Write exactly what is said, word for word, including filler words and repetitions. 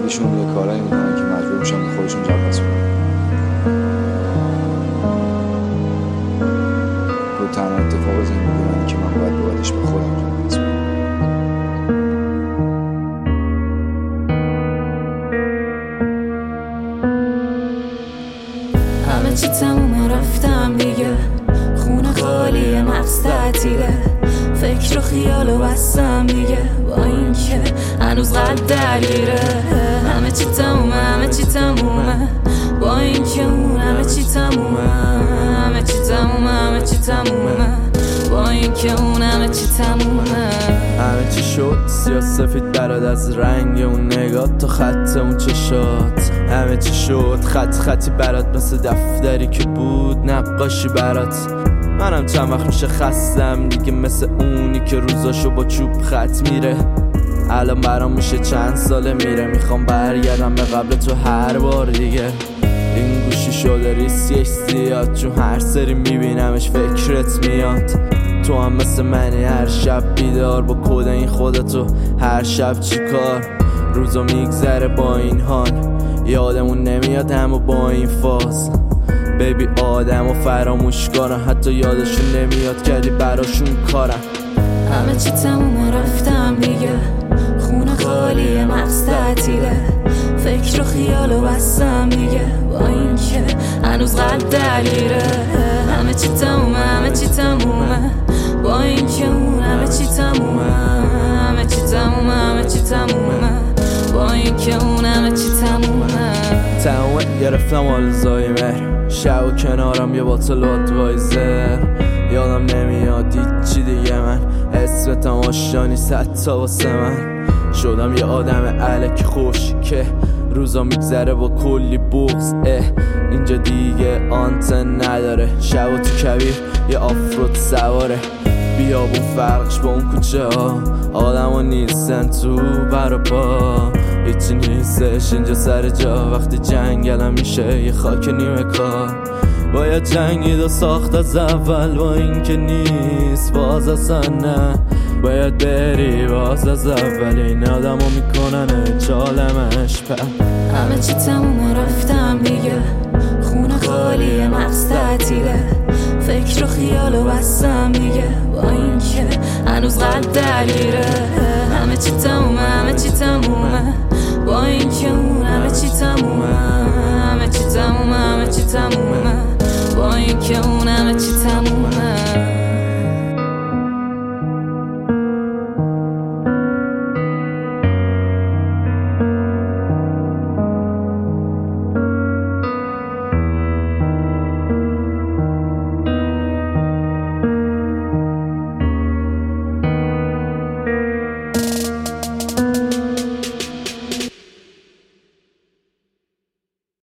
خیلیشون یه کارایی میکنن که مجبور میشن به خودشون جواب پس بدن. و تنها اتفاق زندگی منه که من باید بابتش به خودم جواب پس بدم. همه چی تمومه رفتم دیگه، خونه خالیه مغز تعطیله، فکر و خیال و بستم دیگه با این که هنوز قلب درگیره. همه چی تمومه همه چی تمومه با این که اون همه چی تمومه، همه چی تمومه همه چی تمومه با این که اون همه چی تمومه. همه چی شد سیاه سفید برات، از رنگ اون نگاه تا خط اون چشات. همه چی شد خط خطی برات، مثل دفتری که بود نقاشی برات. منم چند وقت میشه خستم دیگه، مثل اونی که روزاشو با چوب خط میره. الان برام میشه چند ساله میره، میخوام برگردم به قبل تو هر بار دیگه. این گوشی شده ریسکش زیاد، چون هر سری میبینمش فکرت میاد. تو هم مثل منی هر شب بیدار با کد این خودتو، هر شب چی کار. روزا میگذره با این حال، یادمون نمیاد همو با این فاز. بیبی آدم و فراموش کنن، حتی یادشون نمیاد کردی براشون کارن. همه چی تمومه رفتم دیگه، خونه خالیه مغز تعطیله، فکر و خیال و بستم دیگه با این که هنوز قلب درگیره. همه چی تمومه همه چی تمومه با این که اون همه چی تمومه، همه چی تمومه همه چی تمومه با این که اون همه چی تمومه. تمومه گرفتم آلزای مهر، شب و کنارم یه باتل ادوایزر. یادم نمیاد چی دیگه، من اسمتم آشانی صد تا واسه من. شدم یه آدم الک خوش که روزا میگذره با کلی بغض. اه اینجا دیگه آنتن نداره، شب و تو کویر یه آفرود سواره. بیابون فرقش با اون کوچه ها، آدم ها نیستن تو برا پا. هیچی نیستش اینجا سر جا، وقتی جنگلم میشه یه خاک نیمه کار. باید جنگید و ساخت از اول، با این که نیست باز اصلا نه. باید بری باز از اول، این آدم ها میکنن چالمش پر. همه چی تمومه رفتم دیگه، خونه خالیه مغز تعطیله، فکر و خیال و بستم دیگه با این که هنوز قلب درگیره.